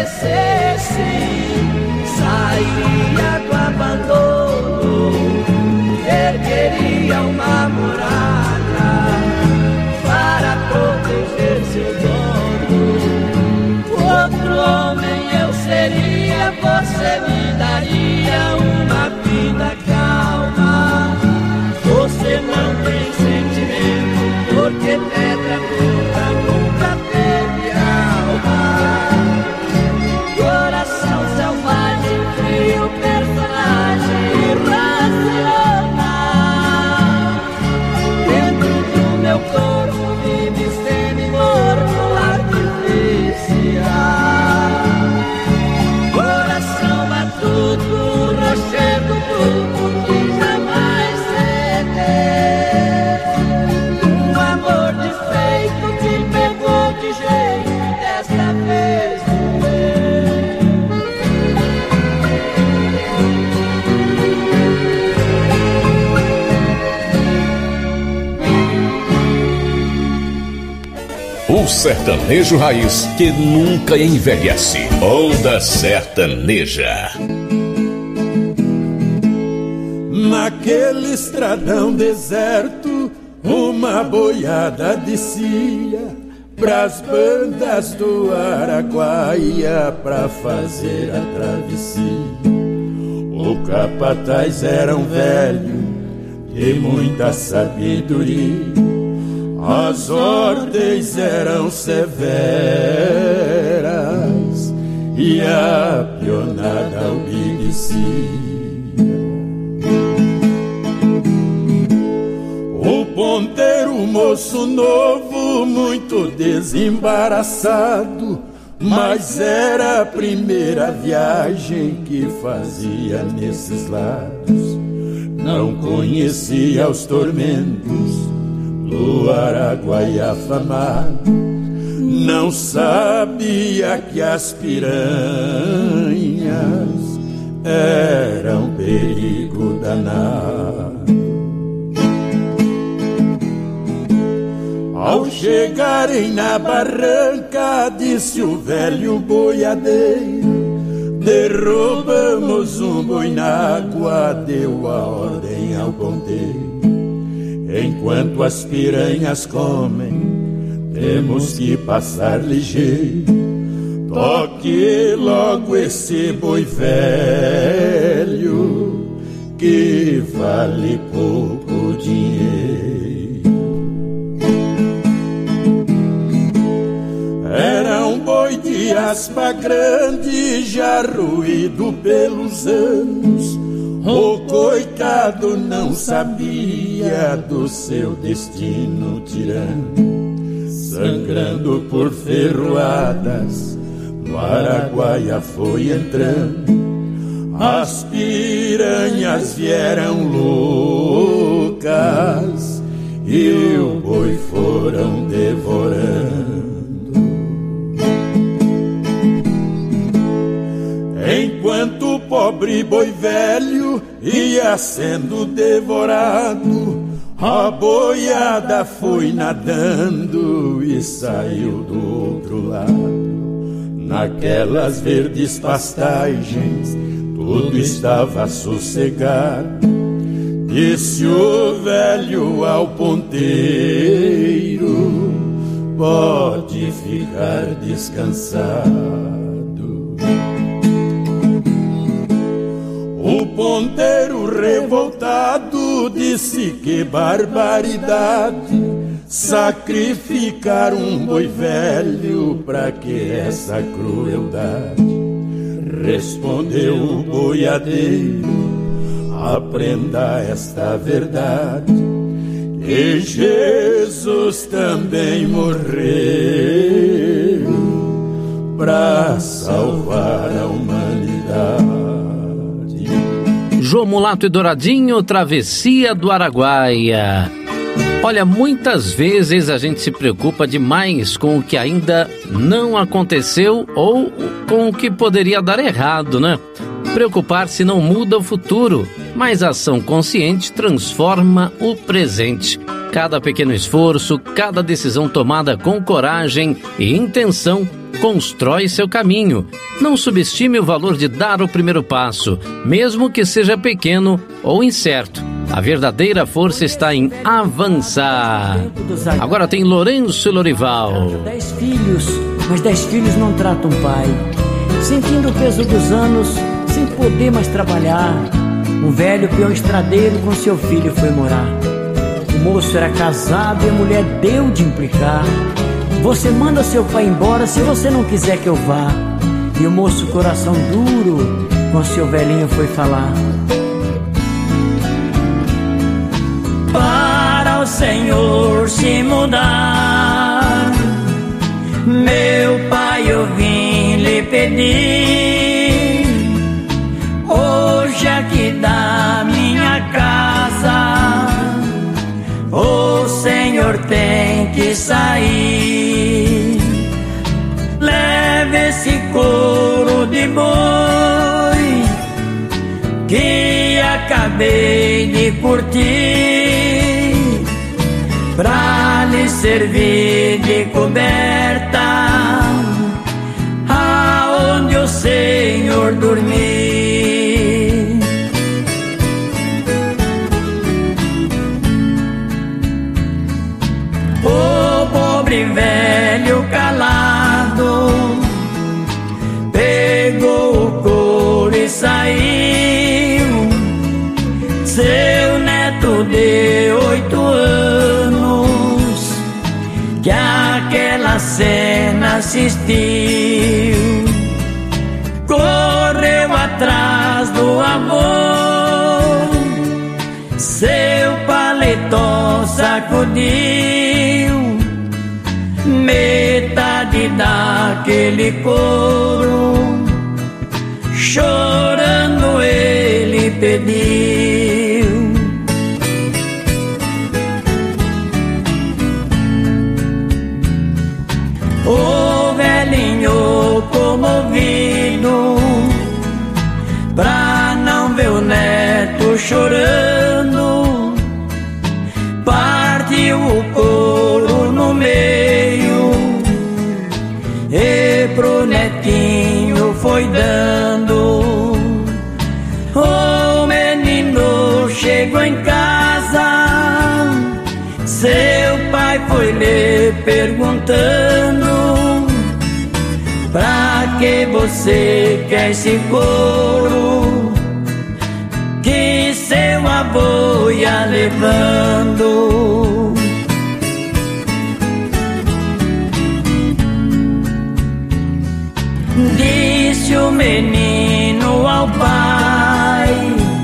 acontecesse, sairia do abandono, ergueria uma muralha para proteger seu dono. Outro homem eu seria, você me daria uma vida calma. Você não tem sentimento, porque pedra bruta nunca teve alma. Coração selvagem, frio, personagem irracional. Dentro do meu corpo vive semi-morto artificial. Coração matuto, rochedo bruto que jamais ceder. Um amor desfeito que pegou de jeito, desta vez O sertanejo raiz que nunca envelhece. Onda Sertaneja. Naquele estradão deserto, uma boiada descia pras bandas do Araguaia pra fazer a travessia. O capataz era um velho de muita sabedoria, as ordens eram severas e a pionada obedecia. O ponteiro, moço novo, muito desembaraçado, mas era a primeira viagem que fazia nesses lados. Não conhecia os tormentos do Araguaia afamado, não sabia que as piranhas eram perigo danado. Ao chegarem na barranca, disse o velho boiadeiro, derrubamos um boi na água, deu a ordem ao ponteiro. Enquanto as piranhas comem, temos que passar ligeiro. Toque logo esse boi velho, que vale pouco dinheiro. Era um boi de aspa grande, já ruído pelos anos. O coitado não sabia do seu destino tirano, sangrando por ferroadas, no Araguaia foi entrando. As piranhas vieram loucas e o boi foram devorando. Enquanto o pobre boi velho ia sendo devorado, a boiada foi nadando e saiu do outro lado. Naquelas verdes pastagens tudo estava sossegado. Disse o velho ao ponteiro, pode ficar descansado. O ponteiro revoltado disse que barbaridade, sacrificar um boi velho, pra que essa crueldade? Respondeu o boiadeiro, aprenda esta verdade, que Jesus também morreu pra salvar a humanidade. João Mulato e Douradinho, Travessia do Araguaia. Olha, muitas vezes a gente se preocupa demais com o que ainda não aconteceu ou com o que poderia dar errado, né? Preocupar-se não muda o futuro, mas a ação consciente transforma o presente. Cada pequeno esforço, cada decisão tomada com coragem e intenção constrói seu caminho. Não subestime o valor de dar o primeiro passo, mesmo que seja pequeno ou incerto. A verdadeira força está em avançar. Agora tem Lourenço e Lorival. 10 filhos, mas 10 filhos não tratam pai. Sentindo o peso dos anos, sem poder mais trabalhar, um velho peão estradeiro com seu filho foi morar. O moço era casado e a mulher deu de implicar: você manda seu pai embora se você não quiser que eu vá. E o moço, coração duro, com seu velhinho foi falar: para o Senhor se mudar, meu pai, eu vim lhe pedir, hoje aqui da minha casa o Senhor tem que sair. Leve esse couro de boi que acabei de curtir, pra lhe servir de coberta aonde o Senhor dormir. O pobre velho calado pegou o couro e saiu. Seu neto de 8 anos que aquela cena assistiu, correu atrás do avô, seu paletó sacudiu, metade daquele couro, chorando ele pediu. O velhinho comovido, pra não ver o neto chorando, partiu o couro no meio e pro netinho foi dando. O menino chegou em casa, seu pai foi lhe perguntando: pra que você quer esse couro que seu avô ia levando? Disse o menino ao pai: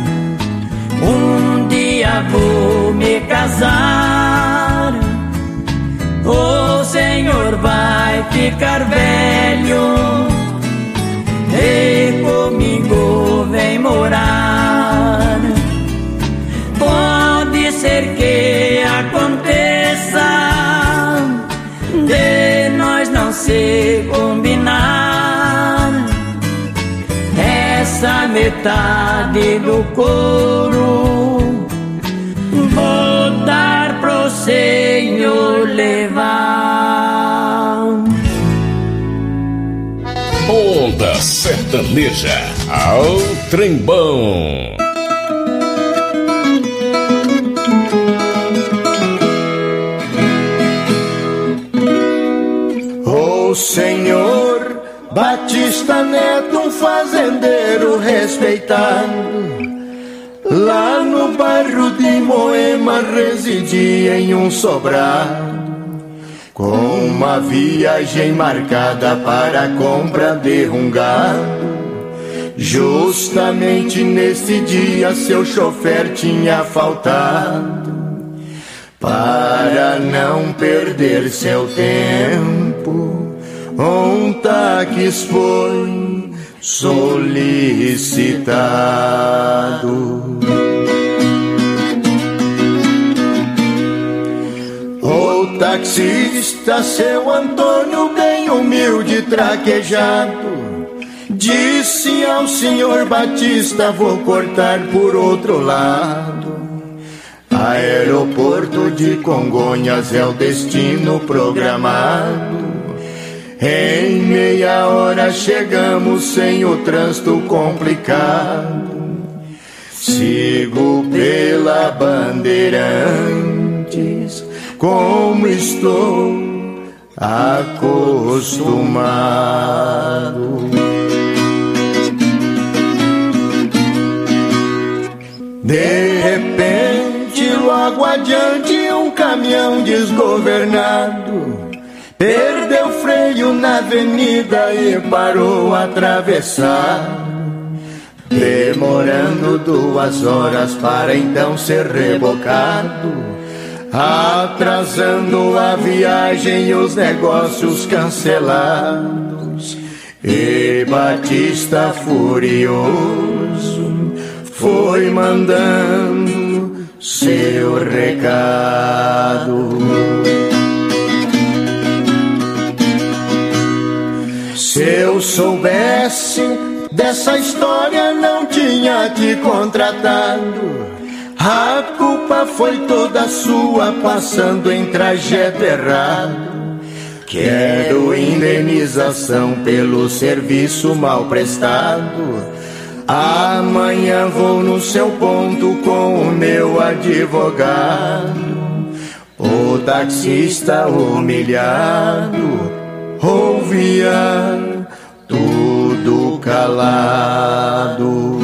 um dia vou me casar, o Senhor vai ficar velho e comigo vem morar. Pode ser que aconteça de nós não se combinar, essa metade do couro vou dar pro Senhor levar. Onda Sertaneja, ao trembão. O Senhor Batista Neto, um fazendeiro respeitado, lá no bairro de Moema residia em um sobrado, com uma viagem marcada para a compra de um gado. Justamente nesse dia seu chofer tinha faltado. Para não perder seu tempo, um táxi foi solicitado. O taxista, seu Antônio, bem humilde, traquejado, disse ao senhor Batista: vou cortar por outro lado. Aeroporto de Congonhas é o destino programado. Em meia hora chegamos sem o trânsito complicado. Sigo pela Bandeirantes como estou acostumado. De repente, logo adiante, um caminhão desgovernado perdeu freio na avenida e parou atravessado, demorando 2 horas para então ser rebocado, atrasando a viagem e os negócios cancelados. E Batista furioso foi mandando seu recado. Se eu soubesse dessa história, não tinha te contratado. A culpa foi toda sua, passando em trajeto errado. Quero indenização pelo serviço mal prestado. Amanhã vou no seu ponto com o meu advogado. O taxista humilhado ouvia tudo calado.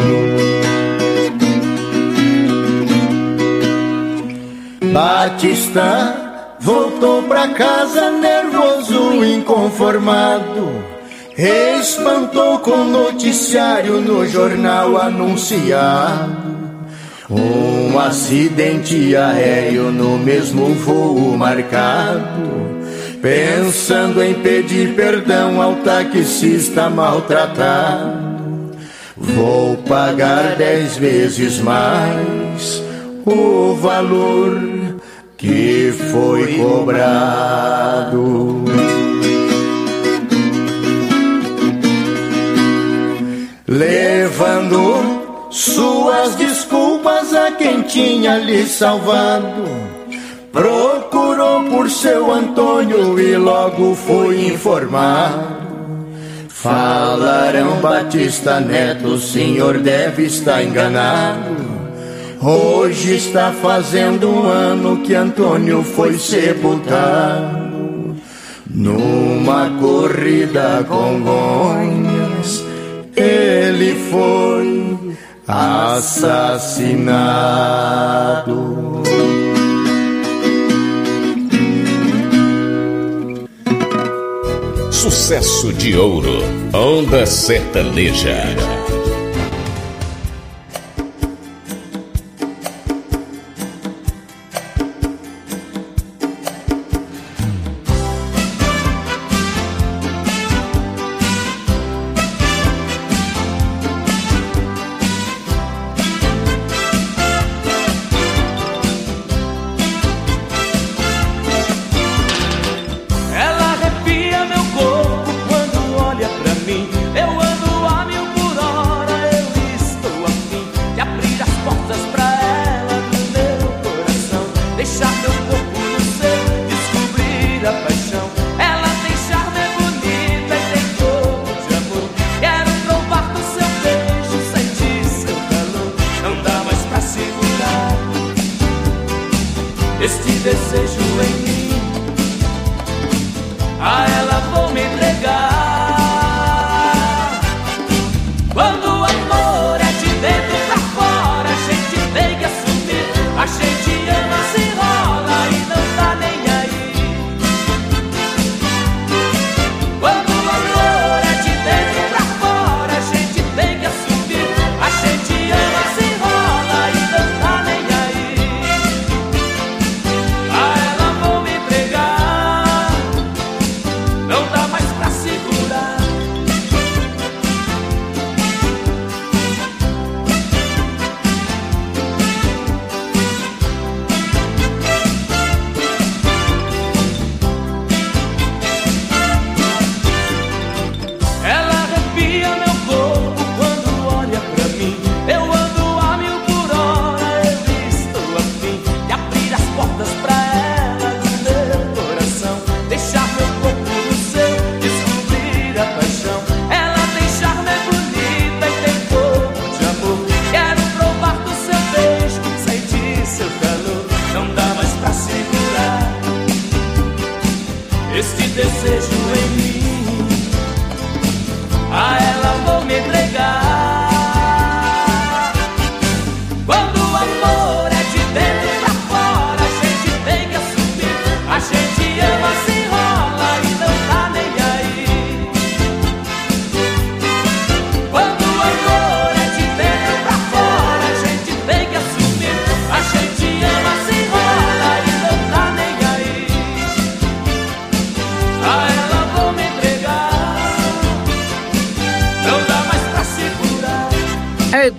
Batista voltou pra casa nervoso, inconformado. Espantou com o noticiário no jornal anunciado um acidente aéreo no mesmo voo marcado. Pensando em pedir perdão ao taxista maltratado, vou pagar 10 vezes mais o valor que foi cobrado. Levando suas desculpas a quem tinha lhe salvado, procurou por seu Antônio e logo foi informado. Falaram Batista Neto, o senhor deve estar enganado. Hoje está fazendo 1 ano que Antônio foi sepultado numa corrida com Congonhas. Ele foi assassinado. Sucesso de ouro, Onda Sertaneja. Ela arrepia meu corpo quando olha pra mim. Eu ando a 1000 por hora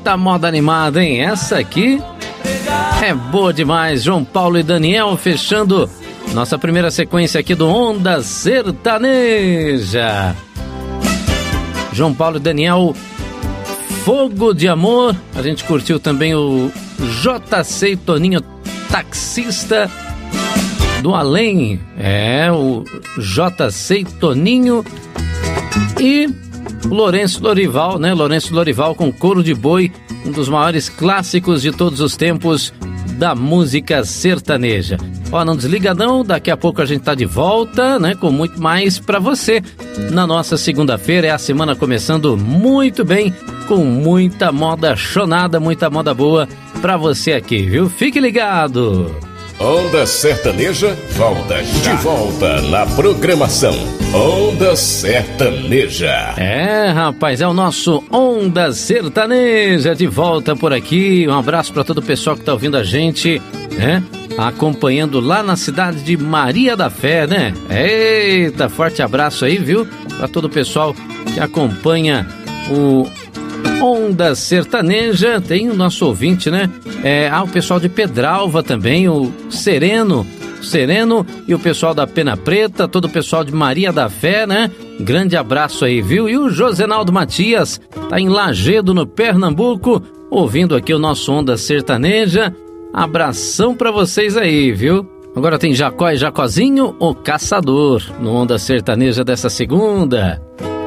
Eita, moda animada, hein? Essa aqui é boa demais. João Paulo e Daniel fechando nossa primeira sequência aqui do Onda Sertaneja. João Paulo e Daniel, Fogo de Amor. A gente curtiu também o JC e Toninho, Taxista do Além. O JC e Toninho e o Lourenço Lorival, né? Lourenço Lorival com Couro de Boi, um dos maiores clássicos de todos os tempos da música sertaneja. Não desliga não, daqui a pouco a gente tá de volta, né, com muito mais pra você. Na nossa segunda-feira é a semana começando muito bem, com muita moda chonada, muita moda boa pra você aqui, viu? Fique ligado! Onda Sertaneja volta já. De volta na programação Onda Sertaneja. Rapaz, é o nosso Onda Sertaneja de volta por aqui. Um abraço para todo o pessoal que tá ouvindo a gente, né? Acompanhando lá na cidade de Maria da Fé, né? Eita, forte abraço aí, viu? Para todo o pessoal que acompanha o Onda Sertaneja. Tem o nosso ouvinte, né? O pessoal de Pedralva também, o Sereno e o pessoal da Pena Preta, todo o pessoal de Maria da Fé, né? Grande abraço aí, viu? E o Josenaldo Matias tá em Lagedo, no Pernambuco, ouvindo aqui o nosso Onda Sertaneja. Abração pra vocês aí, viu? Agora tem Jacó e Jacozinho, o Caçador, no Onda Sertaneja dessa segunda.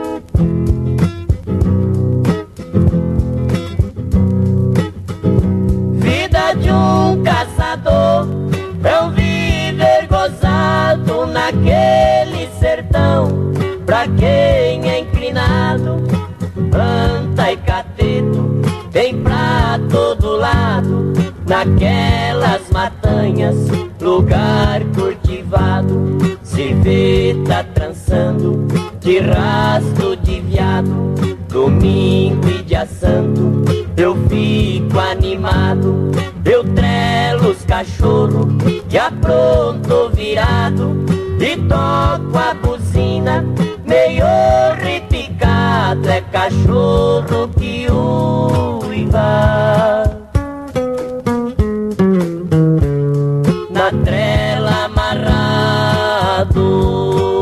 De um caçador é um viver gozado naquele sertão. Pra quem é inclinado, planta e cateto tem pra todo lado. Naquelas matanhas, lugar cultivado, se vê tá trançando de rastro de viado. Domingo e dia santo eu fico animado, eu trelo os cachorros que apronto virado e toco a buzina meio repicado. É cachorro que uiva na trela amarrado.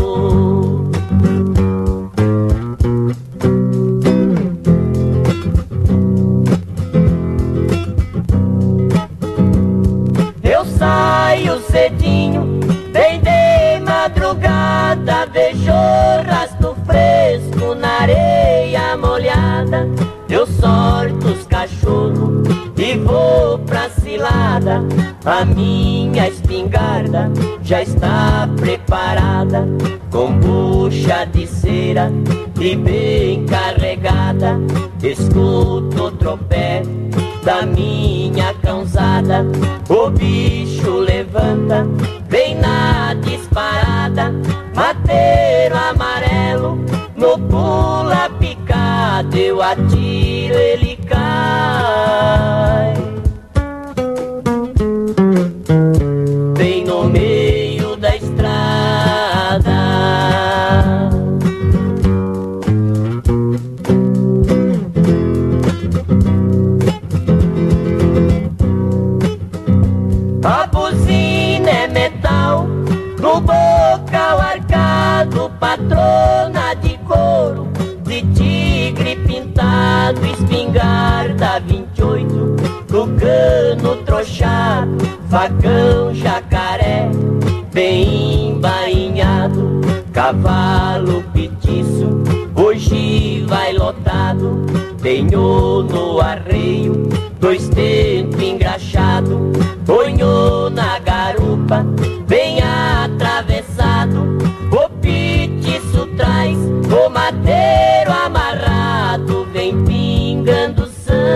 Saio cedinho, bem de madrugada, vejo rastro fresco na areia molhada. Eu sorto os cachorros e vou pra cilada. A minha espingarda já está preparada, com bucha de cera e bem carregada. Escuto o tropé da minha cãozada, o bicho levanta, vem na disparada. Mateiro amarelo, no pula picado, eu atiro, ele cai bem no meio da estrada. A buzina é metal, no bocal arcado, patrona de couro, de tigre pintado, espingarda 28, no cano trochado, facão jacaré, bem embainhado, cavalo petiço, hoje vai lotado. Tenho no arreio 2 tentos engraxado, ponho na garupa, bem atravessado. O petiço traz o mateiro amarrado, vem pingando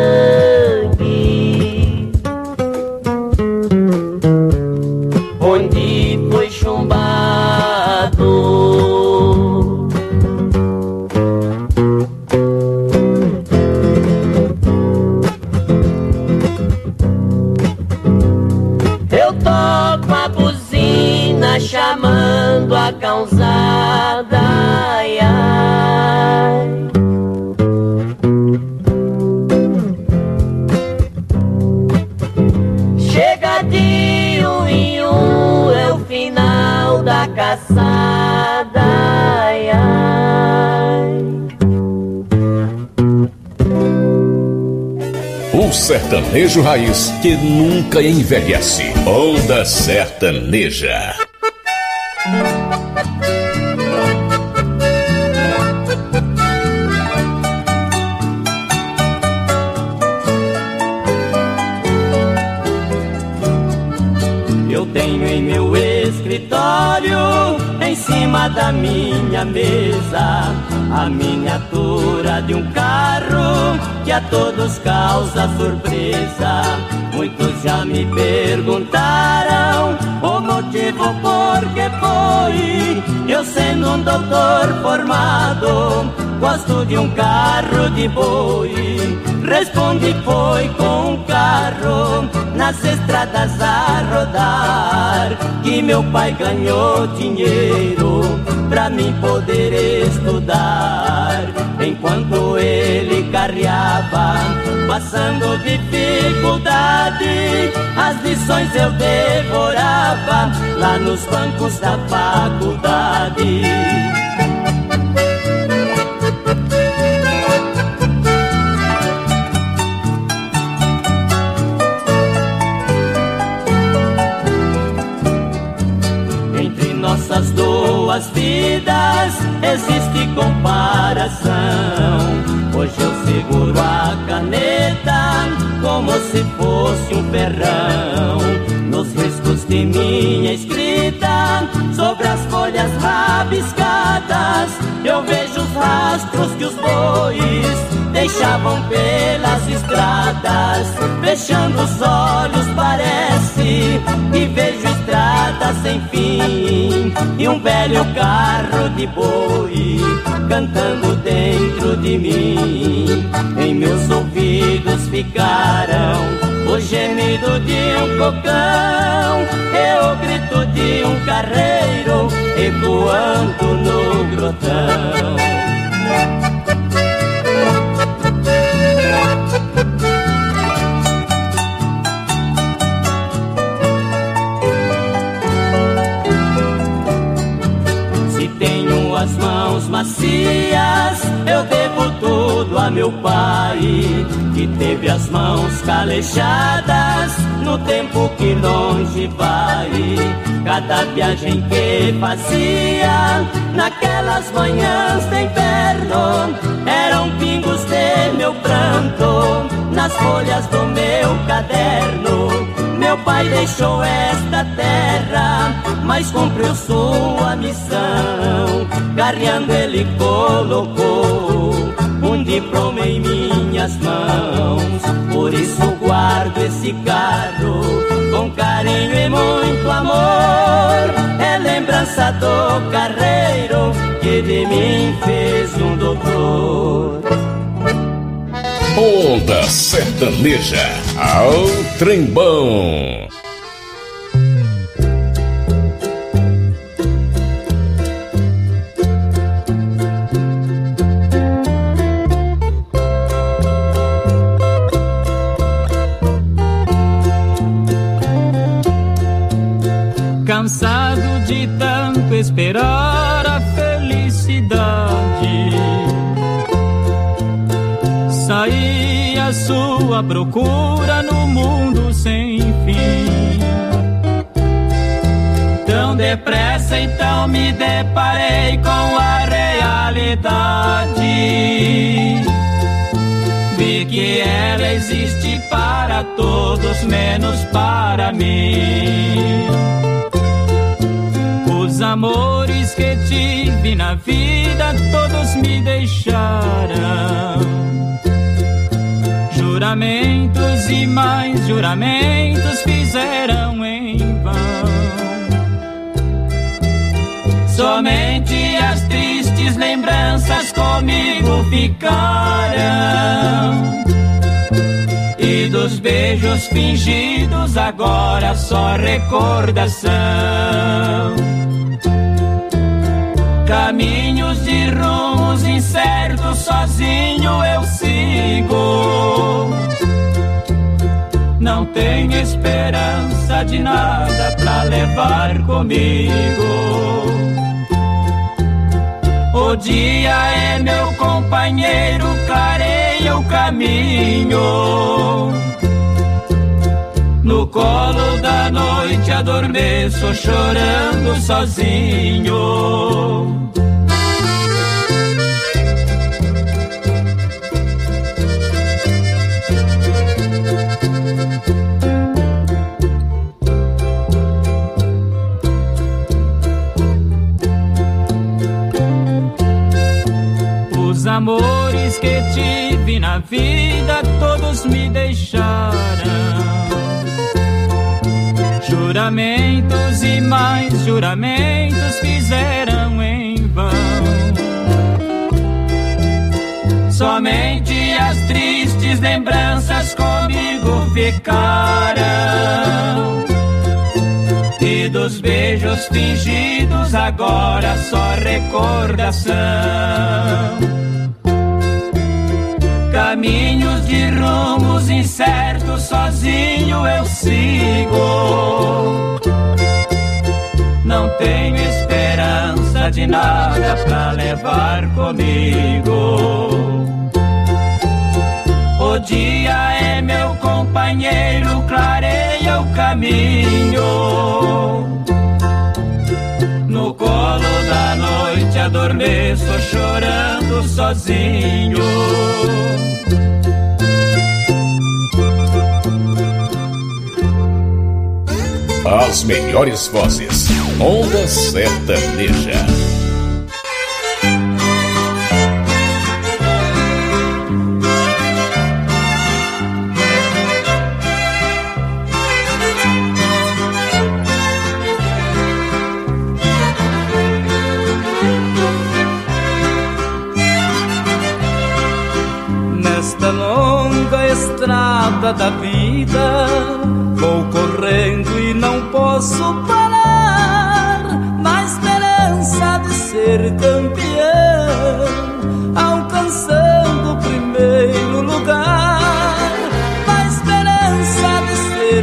sangue onde foi chumbado. Eu toco a buzina chamando a cãozada, ai, ai. engraçada. Ai, ai. O sertanejo raiz que nunca envelhece. Onda Sertaneja. Eu tenho em meu escritório, em cima da minha mesa, a miniatura de um carro que a todos causa surpresa. Muitos já me perguntaram o motivo por que foi. Eu sendo um doutor formado, gosto de um carro de boi. Respondi, foi com um carro nas estradas a rodar que meu pai ganhou dinheiro pra mim poder estudar. Enquanto ele carreava, passando dificuldade, as lições eu devorava lá nos bancos da faculdade. Nossas duas vidas existe comparação. Hoje eu seguro a caneta como se fosse um ferrão. Nos riscos de minha escrita, sobre as folhas rabiscadas, eu vejo os rastros que os bois deixavam pelas estradas. Fechando os olhos parece que vejo estradas sem fim e um velho carro de boi cantando dentro de mim. Em meus ouvidos ficaram o gemido de um cocão e o grito de um carreiro ecoando no grotão. As mãos macias, eu devo tudo a meu pai, que teve as mãos calejadas no tempo que longe vai. Cada viagem que fazia naquelas manhãs de inverno eram pingos de meu pranto nas folhas do meu caderno. Meu pai deixou esta terra, mas cumpriu sua missão. Carreando ele colocou um diploma em minhas mãos. Por isso guardo esse carro com carinho e muito amor. É lembrança do carreiro que de mim fez um doutor. Onda Sertaneja, ao trembão. Cansado de tanto esperar a felicidade, saí à sua procura no mundo sem fim. Tão depressa então me deparei com a realidade. Vi que ela existe para todos, menos para mim. Os amores que tive na vida todos me deixaram. Juramentos e mais juramentos fizeram em vão. Somente as tristes lembranças comigo ficaram. E dos beijos fingidos agora só recordação. Caminhos de rumos incertos, sozinho eu sigo. não tenho esperança de nada pra levar comigo. O dia é meu companheiro, clareia o caminho. No colo da noite adormeço chorando sozinho. Os amores que tive na vida todos me deixaram. Juramentos e mais juramentos fizeram em vão. Somente as tristes lembranças comigo ficaram. E dos beijos fingidos agora só recordação. Caminhos de rumos incertos, sozinho eu sigo. Não tenho esperança de nada pra levar comigo. O dia é meu companheiro, clareia o caminho. No colo da noite adormeço chorando sozinho. As melhores vozes, Onda Sertaneja. Nesta longa estrada da vida vou correndo e não posso parar, na esperança de ser campeão, alcançando o primeiro lugar. Na esperança de ser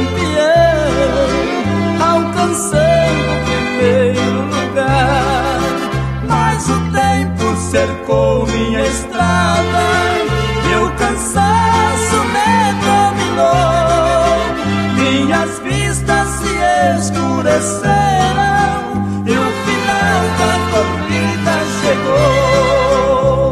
campeão, alcançando o primeiro lugar. Mas o tempo cercou minha estrada e o cansaço me dominou. Minhas vistas se escureceram e o final da corrida chegou.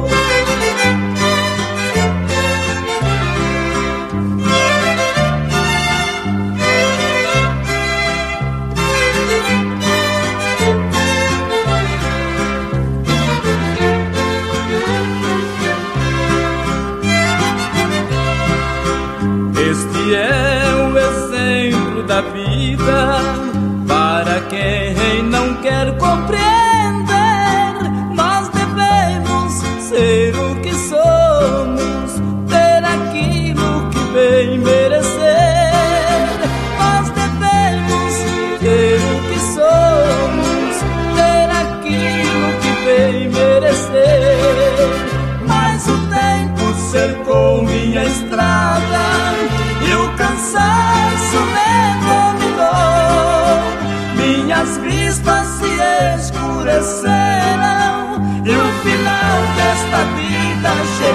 Este é o exemplo da vida para quem não quer compreender. Nós devemos ser o que somos, ter aquilo que bem merecer. Nós devemos ser o que somos, ter aquilo que bem merecer. Mas o tempo cercou minha estrada e o cansaço me dominou. Minhas vistas se escureceram e o final desta vida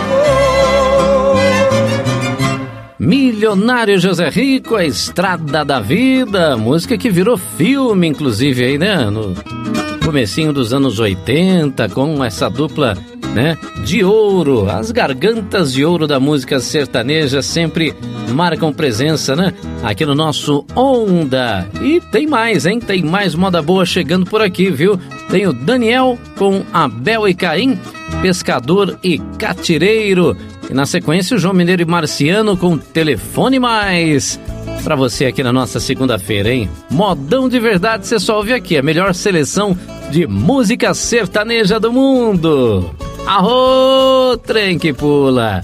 chegou. Milionário José Rico, A Estrada da Vida, música que virou filme, inclusive, aí, né? No comecinho dos anos 80, com essa dupla, né, de ouro. As gargantas de ouro da música sertaneja sempre marcam presença, né, aqui no nosso Onda. E tem mais, hein? Tem mais moda boa chegando por aqui, viu? Tem o Daniel com Abel e Caim, Pescador e Catireiro. E na sequência o João Mineiro e Marciano com Telefone Mais. Pra você aqui na nossa segunda-feira, hein? Modão de verdade, você só ouve aqui a melhor seleção de música sertaneja do mundo. Arô, trem que pula.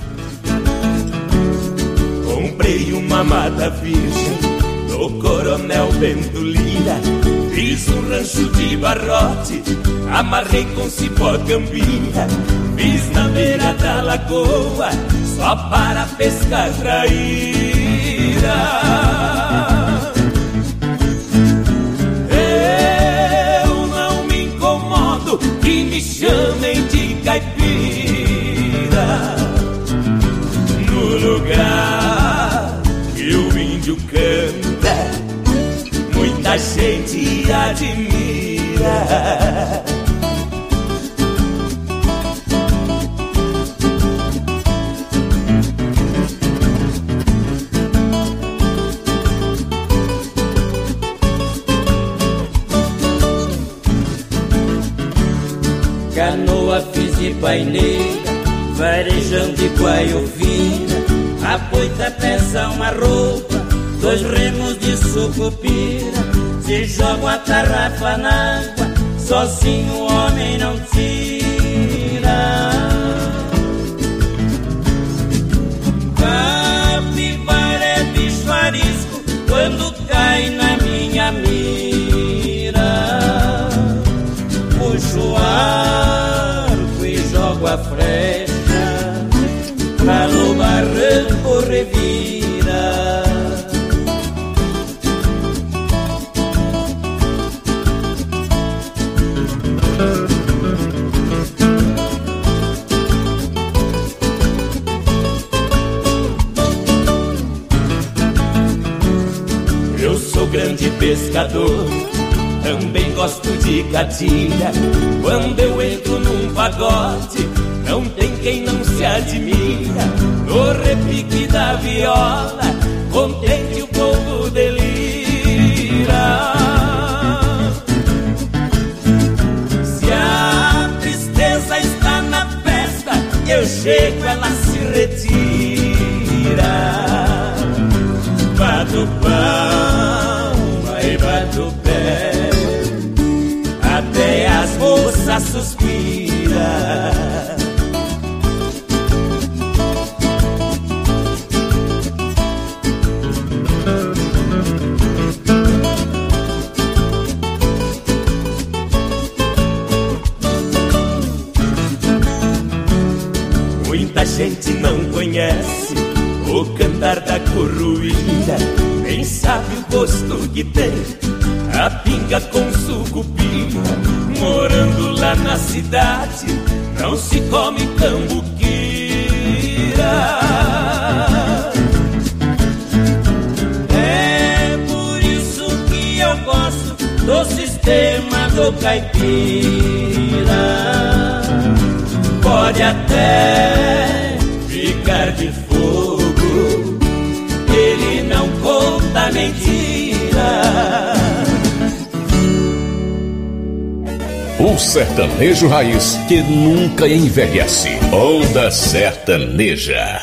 Comprei uma mata virgem do Coronel Bento Lira. Fiz um rancho de barrote, amarrei com cipó cambinha. Fiz na beira da lagoa, só para pescar traíra. muita gente admira. Canoa fiz de paineira, varejão de guaiovina, a poita peça uma roupa, 2 remos de sucupira. Se joga a tarrafa na água, sozinho o homem não tira. Capivara é bicho arisco quando cai na minha mira. Puxo o arco e jogo a flecha, pra no barranco revira. Eu sou grande pescador, também gosto de catira. Quando eu entro num pagode, não tem quem não se admira. No repique da viola, contente o povo delira. Se a tristeza está na festa, eu chego, ela se retira. Bato palma e bato pé, até as moças suspiram. Muita gente não conhece o cantar da curruína, nem sabe o gosto que tem a pinga com sucupira. Morando lá na cidade, não se come cambuquira. É por isso que eu gosto do sistema do caipira. Pode até ficar de fogo, ele não conta mentira. O sertanejo raiz que nunca envelhece. Onda Sertaneja.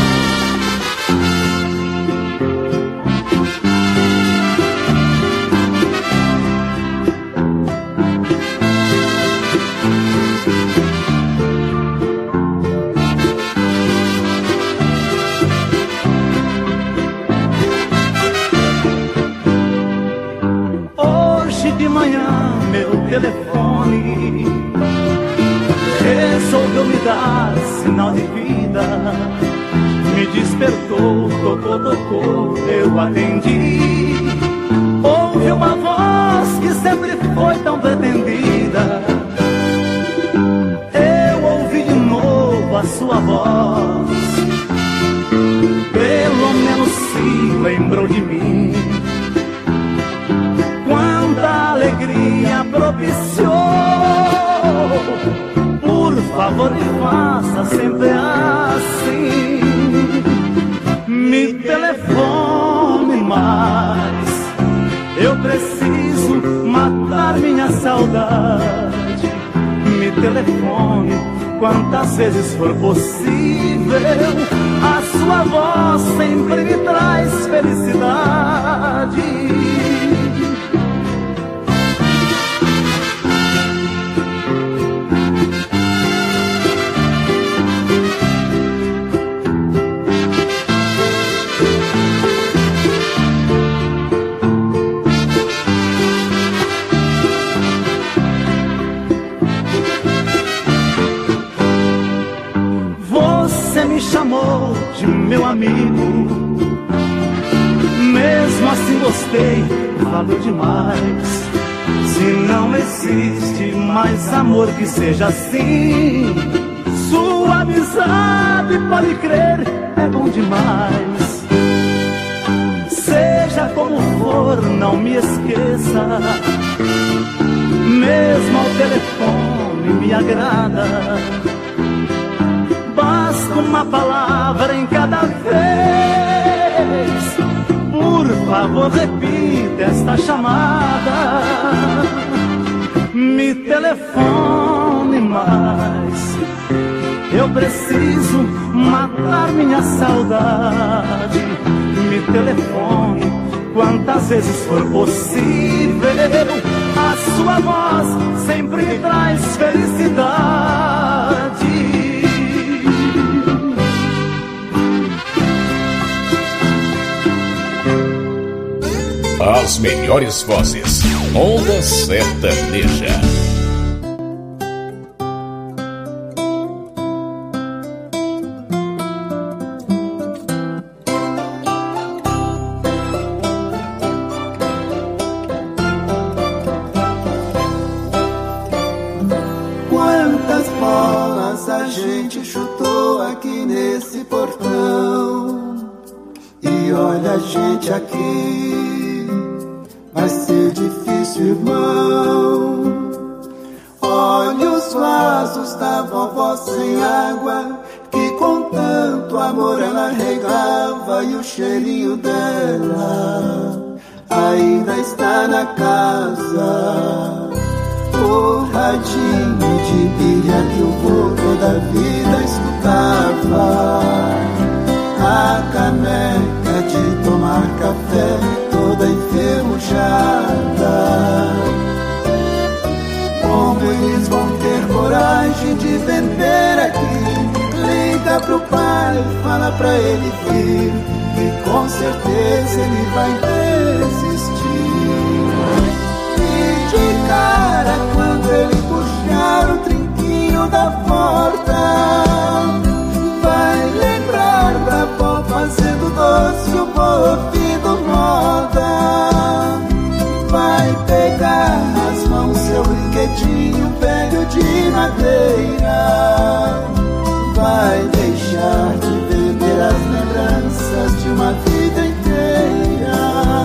Hoje de manhã meu telefone resolveu me dar sinal de vida. Me despertou, tocou, eu atendi. Ouvi uma voz que sempre foi tão pretendida. Eu ouvi de novo a sua voz, pelo menos se lembrou de mim. Quanta alegria propiciou. Por favor me faça sempre assim. Me telefone mais, eu preciso matar minha saudade. Me telefone quantas vezes for possível. A sua voz sempre me traz felicidade. Me chamou de meu amigo, mesmo assim gostei, valeu demais. Se não existe mais amor que seja assim, sua amizade, pode crer, é bom demais. Seja como for, não não me esqueça. Mesmo ao telefone me agrada. Basta uma palavra em cada vez. Por favor, repita esta chamada. Me telefone mais. Eu preciso matar minha saudade. Me telefone quantas vezes for possível. A sua voz sempre me traz felicidade. As melhores vozes. Onda Sertaneja. Quantas bolas a gente chutou aqui nesse portão. E olha a gente aqui, vai ser difícil, irmão. Olha os vasos da vovó sem água, que com tanto amor ela regava. E o cheirinho dela ainda está na casa. O radinho de pilha que o vô toda a vida escutava. A caneca de tomar café toda enferrujada. Como eles vão ter coragem de vender aqui? Liga pro pai, fala pra ele vir, que com certeza ele vai desistir. E de cara quando ele puxar o trinquinho da porta, vai lembrar da avó fazendo doce, o ouvido moda. Vai pegar nas mãos seu brinquedinho velho de madeira. Vai deixar de vender as lembranças de uma vida inteira.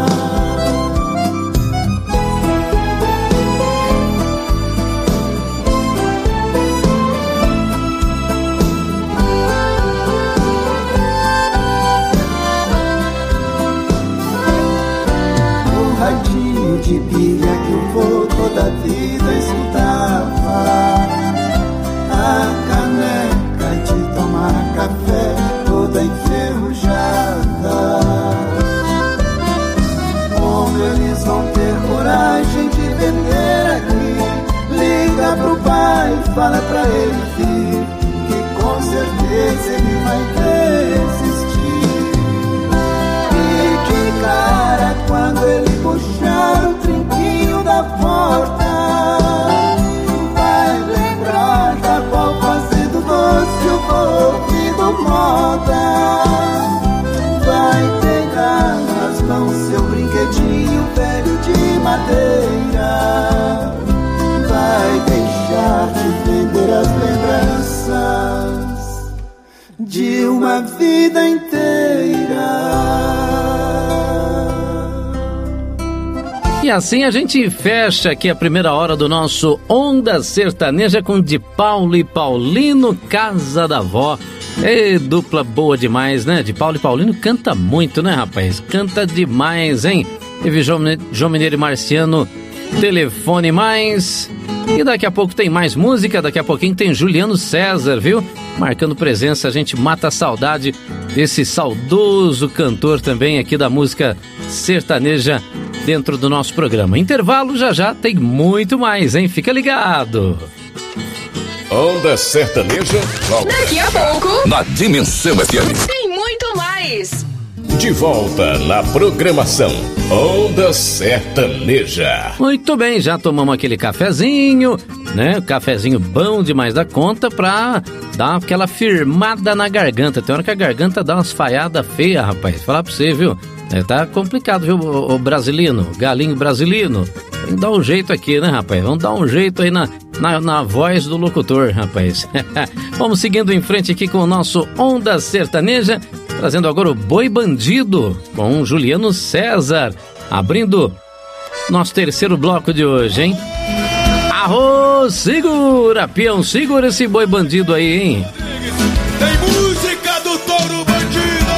De pilha que o vô toda a vida escutava. A caneca de tomar café toda enferrujada. Como eles vão ter coragem de vender aqui? Liga pro pai, fala pra ele vir, que com certeza ele vai desistir. E de cara quando ele puxar o trinquinho da porta, vai lembrar da avó fazendo doce, o ouvido moda. Vai pegar nas mãos seu brinquedinho velho de madeira. Vai deixar de vender as lembranças de uma vida inteira. E assim a gente fecha aqui a primeira hora do nosso Onda Sertaneja com De Paulo e Paulino, Casa da Vó. E dupla boa demais, né? De Paulo e Paulino canta muito, né, rapaz? Canta demais, hein? Teve João Mineiro e Marciano, Telefone Mais. E daqui a pouco tem mais música, daqui a pouquinho tem Juliano César, viu? Marcando presença, a gente mata a saudade desse saudoso cantor também aqui da música sertaneja dentro do nosso programa. Intervalo, já tem muito mais, hein? Fica ligado! Onda Sertaneja volta. Daqui a pouco, na Dimensão FM. tem muito mais. De volta na programação Onda Sertaneja. Muito bem, já tomamos aquele cafezinho, né? Cafezinho bom demais da conta pra dar aquela firmada na garganta. Tem hora que a garganta dá umas falhadas feias, rapaz. Falar pra você, viu? Tá complicado, viu, o brasilino, galinho brasilino. Tem que dar um jeito aqui, né, rapaz? Vamos dar um jeito aí na voz do locutor, rapaz. Vamos seguindo em frente aqui com o nosso Onda Sertaneja, trazendo agora o Boi Bandido com Juliano César, abrindo Nosso terceiro bloco de hoje, hein? Arroz, segura, peão, segura esse boi bandido aí, hein? Tem música do touro bandido.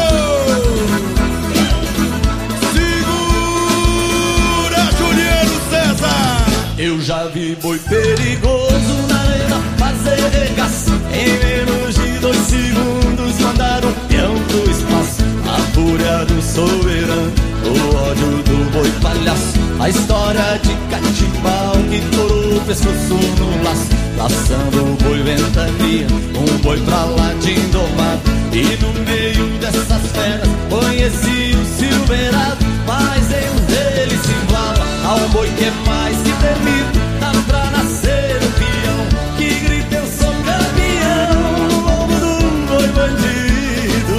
Segura, Juliano César. Eu já vi boi perigoso na arena fazer regaço. Em menos de 2 segundos mandaram um peão pro espaço. A fúria do soberano, o ódio do boi palhaço. A história de Catibal que torou o pescoço no laço. Laçando o boi ventania, um boi pra lá de indomado. E no meio dessas feras conheci o Silverado. Mas em um deles se iguala a um boi que é mais que temido. Dá pra nascer um peão que grita eu sou campeão. No lombo do boi bandido.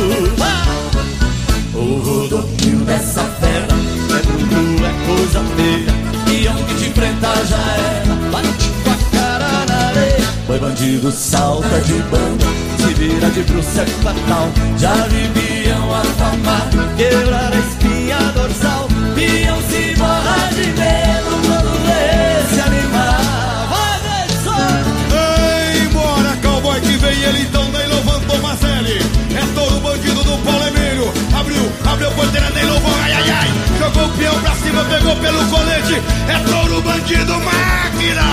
O rodopio dessa fera é bruto, é coisa feia. Peão que te enfrentar já era, bate com a cara na areia. Boi bandido salta de banda, se vira de bruxa é fatal. Já vi peão afamado, quebrar a espinha dorsal. Peão se borra de medo quando vê esse animal. Vai, Edson! Embora, cowboy que vem ele então nem levantou Marcele. É touro bandido do Paulo Emílio. Abriu porteira, nem louvou, ai, ai, ai. Jogou o peão pra cima, pegou pelo colete. É touro bandido, máquina!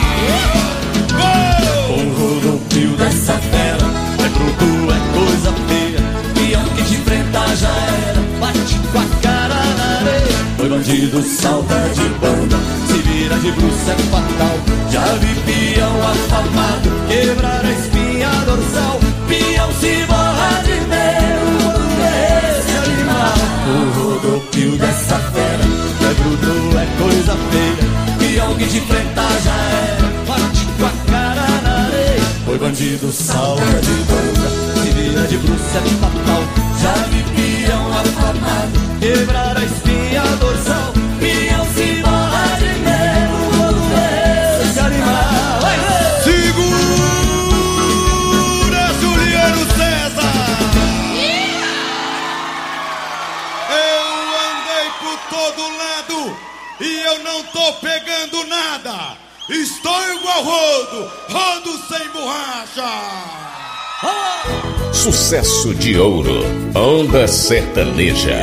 O rodopio dessa fera é bruto, é coisa feia. Peão que te enfrentar já era, bate com a cara na areia. Boi bandido salta de banda, se vira de bruxa é fatal. Já vi peão afamado, quebrar a espinha dorsal. Peão se borra de medo quando vê esse animal. O rodopio dessa fera é bruto, é coisa feia. Peão que te enfrentar já era, bate com a cara na areia. Boi bandido salta de banda, se vira de bruxa é fatal. Já vi peão afamado, quebrar a espinha dorsal. Peão se borra de medo quando vê esse animal. Segura, Juliano César! Eu andei por todo lado e eu não tô pegando nada. Estou igual rodo sem borracha. Sucesso de ouro, Onda Sertaneja.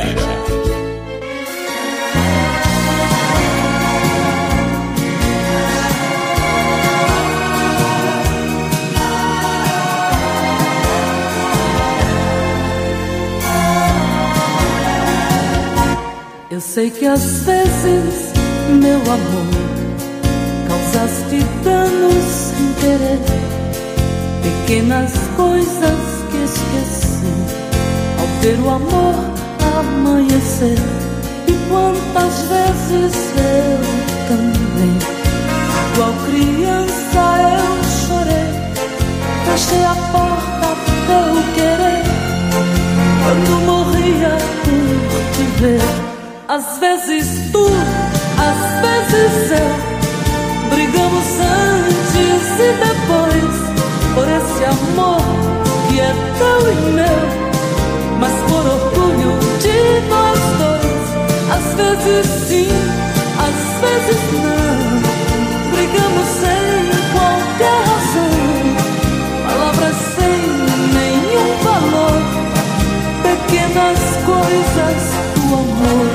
Eu sei que às vezes, meu amor, causaste danos sem querer. Pequenas coisas que esqueci ao ver o amor amanhecer. E quantas vezes eu também, igual criança eu chorei. Fechei a porta teu querer quando morria por te ver. Às vezes tu, às vezes eu, brigamos antes e depois por esse amor que é teu e meu, mas por orgulho de nós dois. Às vezes sim, às vezes não, brigamos sem qualquer razão, palavras sem nenhum valor, pequenas coisas do amor.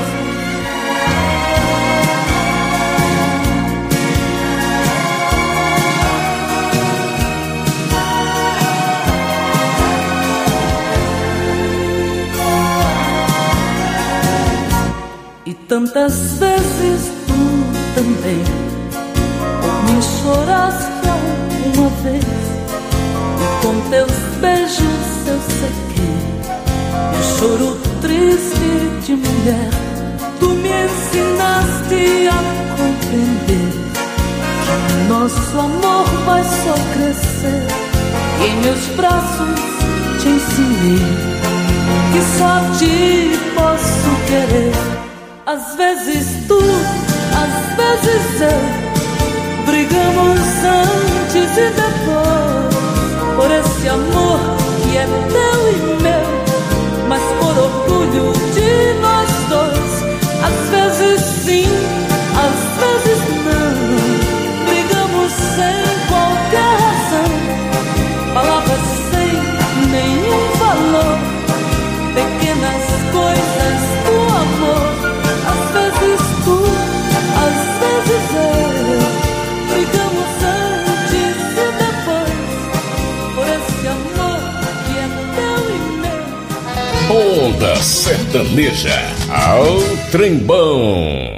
E tantas vezes tu também por mim choraste alguma vez. E com teus beijos eu sequei o choro triste de mulher. Tu me ensinaste a compreender que nosso amor vai só crescer. E em meus braços te ensinei que só a ti posso querer. Às vezes tu, às vezes eu, brigamos antes e depois por esse amor que é teu e meu, mas por orgulho de nós dois. Às vezes sim, às Sertaneja ao Trembão.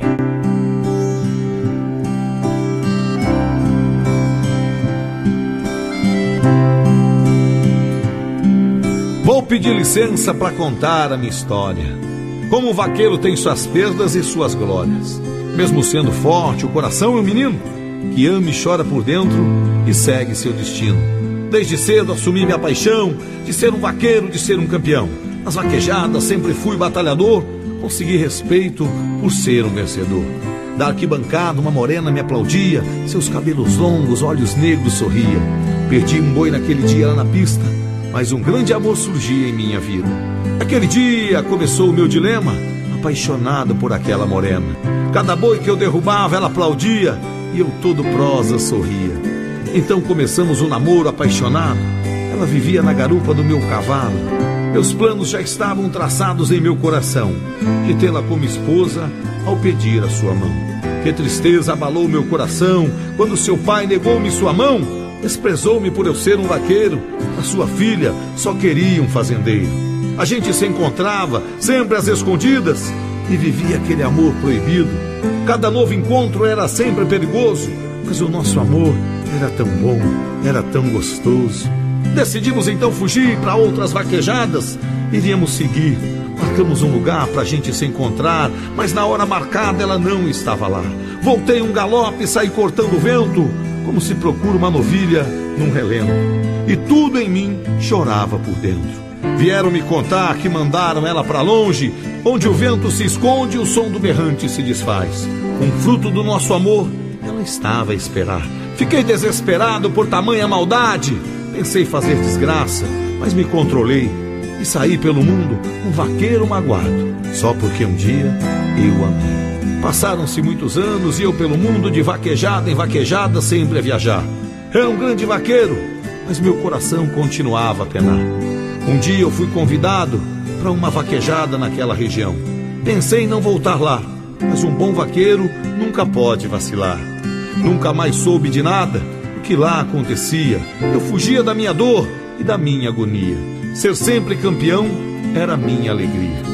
Vou pedir licença para contar a minha história. Como o vaqueiro tem suas perdas e suas glórias. Mesmo sendo forte, o coração é um menino que ama e chora por dentro e segue seu destino. Desde cedo assumi minha paixão de ser um vaqueiro, de ser um campeão. Nas vaquejadas sempre fui batalhador, consegui respeito por ser um vencedor. Da arquibancada uma morena me aplaudia, seus cabelos longos, olhos negros sorria. Perdi um boi naquele dia lá na pista, mas um grande amor surgia em minha vida. Aquele dia começou o meu dilema, apaixonado por aquela morena. Cada boi que eu derrubava ela aplaudia e eu todo prosa sorria. Então começamos um namoro apaixonado. Ela vivia na garupa do meu cavalo. Meus planos já estavam traçados em meu coração, de tê-la como esposa ao pedir a sua mão. Que tristeza abalou meu coração quando seu pai negou-me sua mão. Desprezou-me por eu ser um vaqueiro. A sua filha só queria um fazendeiro. A gente se encontrava sempre às escondidas e vivia aquele amor proibido. Cada novo encontro era sempre perigoso, mas o nosso amor era tão bom, era tão gostoso. Decidimos então fugir para outras vaquejadas. Iríamos seguir. Marcamos um lugar pra gente se encontrar, mas na hora marcada ela não estava lá. Voltei um galope e saí cortando o vento, como se procura uma novilha num relento. E tudo em mim chorava por dentro. Vieram me contar que mandaram ela pra longe, onde o vento se esconde e o som do berrante se desfaz. Um fruto do nosso amor, ela estava a esperar. Fiquei desesperado por tamanha maldade. Pensei fazer desgraça, mas me controlei e saí pelo mundo um vaqueiro magoado, só porque um dia eu amei. Passaram-se muitos anos e eu pelo mundo de vaquejada em vaquejada sempre a viajar. Era um grande vaqueiro, mas meu coração continuava a penar. Um dia eu fui convidado para uma vaquejada naquela região. Pensei em não voltar lá, mas um bom vaqueiro nunca pode vacilar. Nunca mais soube de nada o que lá acontecia. Eu fugia da minha dor e da minha agonia. Ser sempre campeão era minha alegria.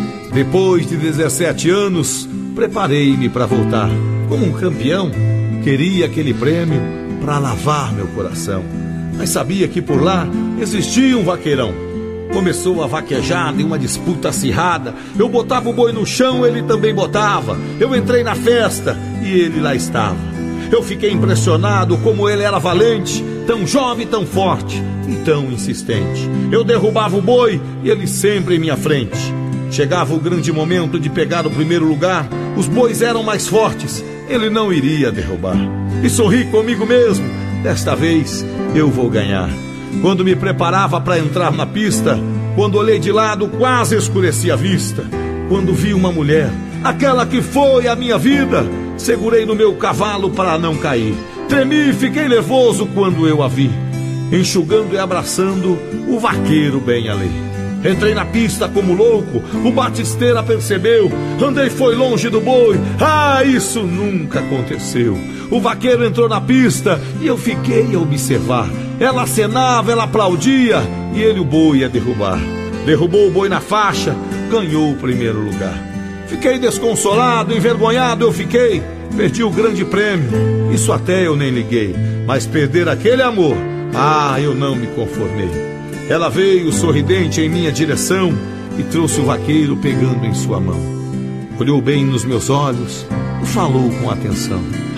Depois de 17 anos, preparei-me para voltar. Como um campeão, queria aquele prêmio para lavar meu coração. Mas sabia que por lá existia um vaqueirão. Começou a vaquejada em uma disputa acirrada. Eu botava o boi no chão, ele também botava. Eu entrei na festa e ele lá estava. Eu fiquei impressionado como ele era valente, tão jovem, tão forte e tão insistente. Eu derrubava o boi e ele sempre em minha frente. Chegava o grande momento de pegar o primeiro lugar. Os bois eram mais fortes, ele não iria derrubar. E sorri comigo mesmo, desta vez eu vou ganhar. Quando me preparava para entrar na pista, quando olhei de lado quase escureci a vista. Quando vi uma mulher, aquela que foi a minha vida, segurei no meu cavalo para não cair. Tremi e fiquei nervoso quando eu a vi, enxugando e abraçando o vaqueiro bem ali. Entrei na pista como louco, o batisteira percebeu. Andei foi longe do boi, isso nunca aconteceu. O vaqueiro entrou na pista e eu fiquei a observar. Ela acenava, ela aplaudia e ele o boi ia derrubar. Derrubou o boi na faixa, ganhou o primeiro lugar. Fiquei desconsolado, envergonhado eu fiquei. Perdi o grande prêmio, isso até eu nem liguei. Mas perder aquele amor, eu não me conformei. Ela veio sorridente em minha direção e trouxe o vaqueiro pegando em sua mão. Olhou bem nos meus olhos e falou com atenção.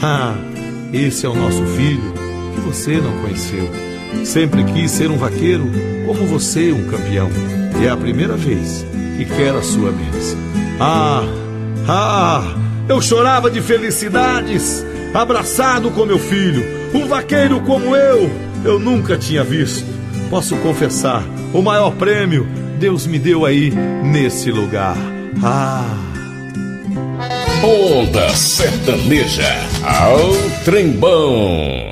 Esse é o nosso filho que você não conheceu. Sempre quis ser um vaqueiro como você, um campeão. E é a primeira vez que quero a sua bênção. Eu chorava de felicidades, abraçado com meu filho. Um vaqueiro como eu nunca tinha visto. Posso confessar, o maior prêmio Deus me deu aí nesse lugar. Onda Sertaneja ao Trembão.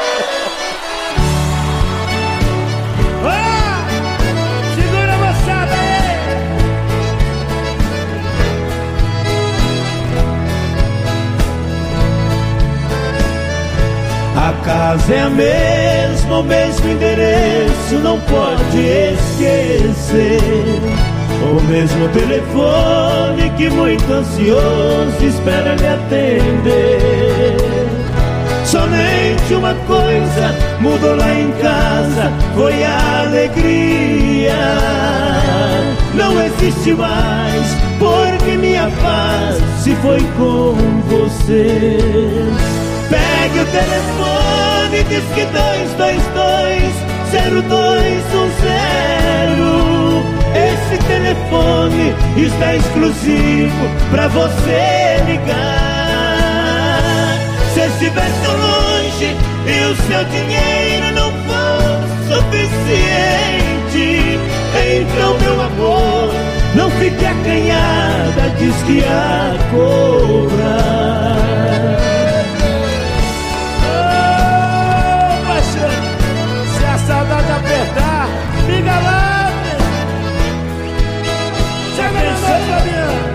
Segura a moçada aí! A casa é a mesma, o mesmo endereço, não pode esquecer. O mesmo telefone que muito ansioso espera lhe atender. Somente uma coisa mudou lá em casa, foi a alegria. Não existe mais, porque minha paz se foi com você. Pegue o telefone, diz que 222-0210. Esse telefone está exclusivo pra você ligar. Se estiver tão longe e o seu dinheiro não for suficiente, então, meu amor, não fique acanhada, diz que a cobrar. Se a saudade apertar, liga lá, chega na noite, Fabiano.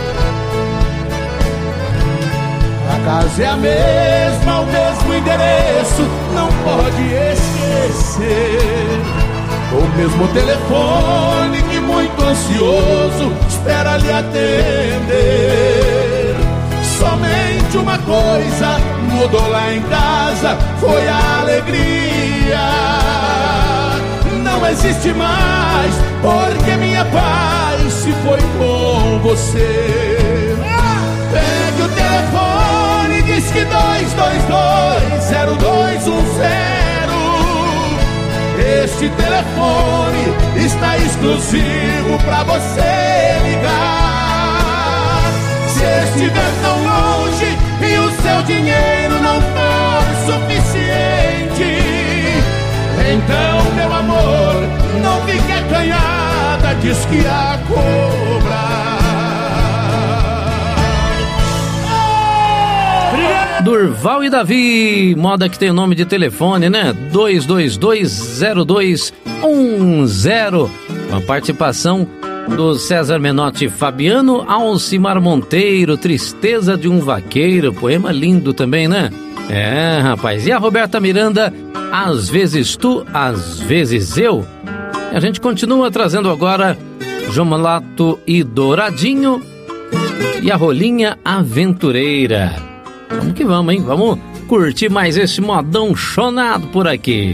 A casa é a mesma, o mesmo endereço, não pode esquecer. O mesmo telefone que muito ansioso espera lhe atender. Somente uma coisa mudou lá em casa, foi a alegria. Não existe mais, porque minha paz se foi com você. Pegue o telefone, diz que 222-0210. Este telefone está exclusivo pra você ligar. Se estiver tão longe e o seu dinheiro não for suficiente, então, meu amor, não fique acanhada, diz que a cobrar. Durval e Davi, moda que tem o nome de telefone, né? 222-0210. Com a participação do César Menotti e Fabiano, Alcimar Monteiro, Tristeza de um Vaqueiro, poema lindo também, né? É, rapaz. E a Roberta Miranda, Às vezes tu, às vezes eu. E a gente continua trazendo agora João Malato e Douradinho e a Rolinha Aventureira. Vamos que vamos, hein? Vamos curtir mais esse modão chonado por aqui.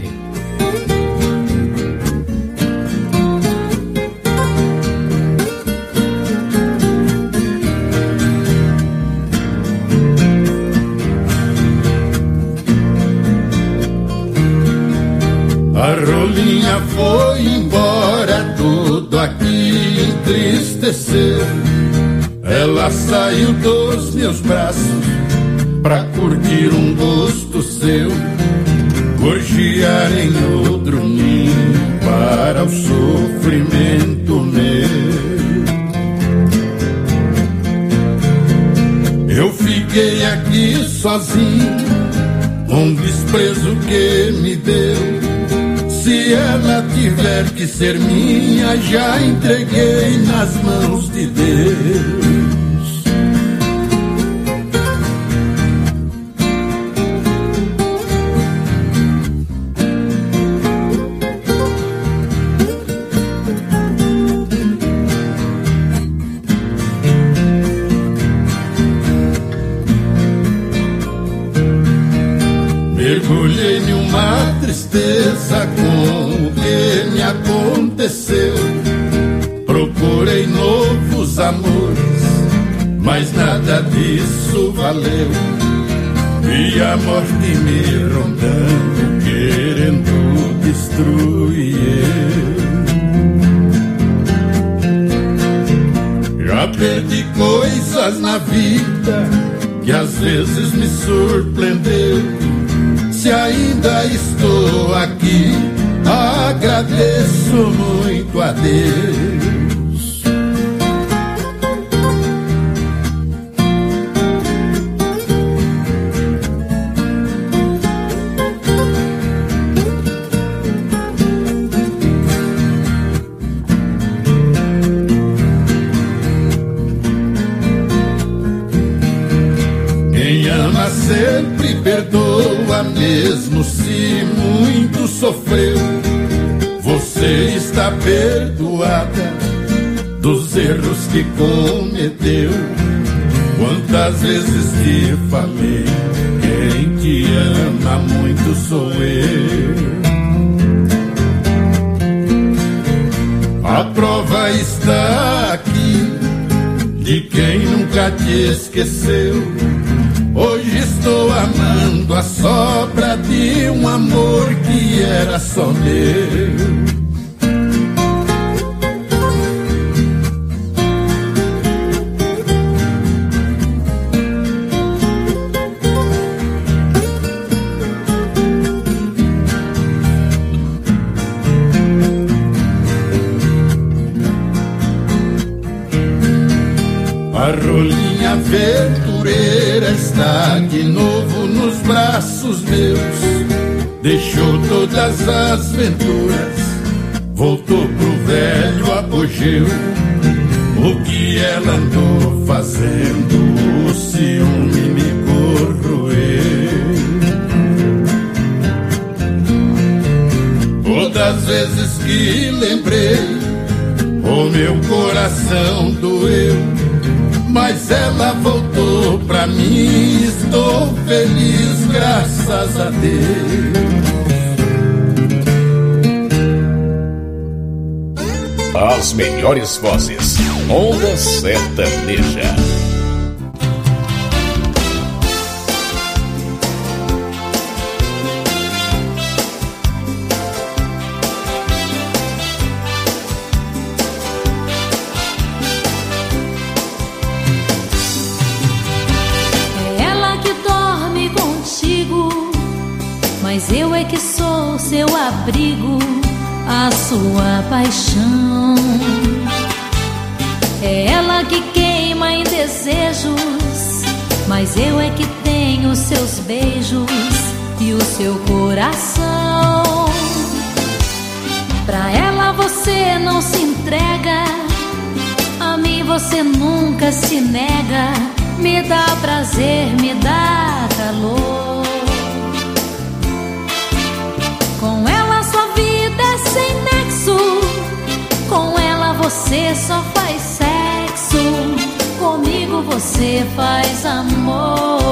A Rolinha foi embora, tudo aqui entristeceu. Ela saiu dos meus braços pra curtir um gosto seu, gorjear em outro ninho para o sofrimento meu. Eu fiquei aqui sozinho, com desprezo que me deu. Se ela tiver que ser minha, já entreguei nas mãos de Deus. Mergulhei numa tristeza com o que me aconteceu. Procurei novos amores, mas nada disso valeu. Vi a morte me rondando, querendo destruir eu. Já perdi coisas na vida que às vezes me surpreendeu. Se ainda estou aqui, agradeço muito a Deus. Quem ama sempre perdoa mesmo mesmo se muito sofreu, você está perdoada dos erros que cometeu. Quantas vezes te falei, quem te ama muito sou eu. A prova está aqui de quem nunca te esqueceu. Hoje estou amando a sobra de um amor que era só meu. A rolinha aventureira está de novo nos braços meus. Deixou todas as venturas, voltou pro velho apogeu. O que ela andou fazendo, o ciúme me corroeu. Todas as vezes que lembrei, o meu coração doeu. Mas ela voltou pra mim, estou feliz, graças a Deus. As melhores vozes, Onda Sertaneja. Mas eu é que sou seu abrigo, a sua paixão. É ela que queima em desejos, mas eu é que tenho seus beijos e o seu coração. Pra ela você não se entrega, a mim você nunca se nega. Me dá prazer, me dá calor. Com ela sua vida é sem nexo, com ela você só faz sexo, comigo você faz amor.